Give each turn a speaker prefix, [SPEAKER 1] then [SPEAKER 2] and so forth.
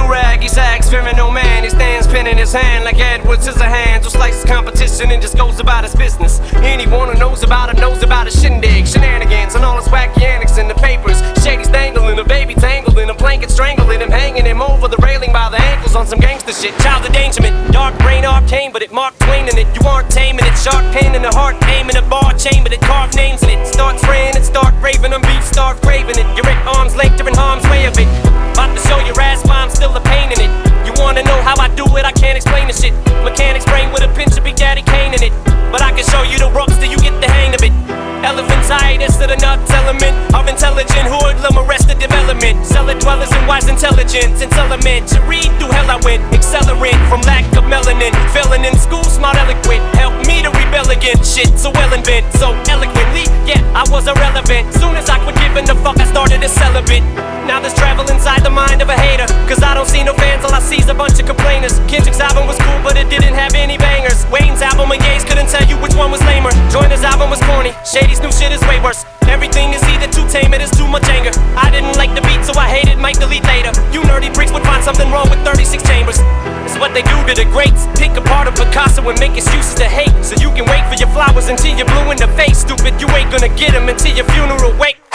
[SPEAKER 1] do-rag, he sags, fearing no man. He stands pen in his hand like Edward Scissorhands, who slices competition and just goes about his business. Anyone who knows about him knows about his shindig, shenanigans, and all his wacky antics in the papers. Shady's dangling, a baby tangled in a blanket, strangling him, hanging him over the railing by the ankles on some gangster shit. Child endangerment, dark brain arcane, but it Mark Twain in it. You aren't taming it, sharp pain in the heart, aim in a bar chamber that carved names in it. Start spraying it, start raving, I'm beef, start craving it. You're at arm's length, you're in harm's way of it. About to show your ass why I'm still a pain in it. You wanna know how I do it, I can't explain the shit. Mechanics brain with a pinch of Big Daddy Kane in it. But I can show you the ropes till you get the hang of it. Elephantitis to the nuts element of intelligent hoodlum, arrested development. Cellar dwellers and wise intelligence, and elementary through hell I went. Accelerant from lack of melanin. Failing in school, smart eloquent. Help me to rebel against shit so well invent. So eloquently, yeah, I was irrelevant. Soon as I quit giving the fuck, I started a celibate. Now there's travel inside the mind of a hater, cause I don't see no fans, all I see's a bunch of complainers. Kendrick's album was cool, but it didn't have any bangers. Wayne's album and Ye's couldn't tell you which one was lamer. Joyner's album was corny, Shady's new shit is way worse. Everything is either too tame, it is too much anger. I didn't like the beat, so I hated, might delete later. You nerdy freaks would find something wrong with 36 chambers. It's what they do to the greats. Pick apart a Picasso and make excuses to hate, so you can wait for your flowers until you're blue in the face. Stupid, you ain't gonna get them until your funeral wake.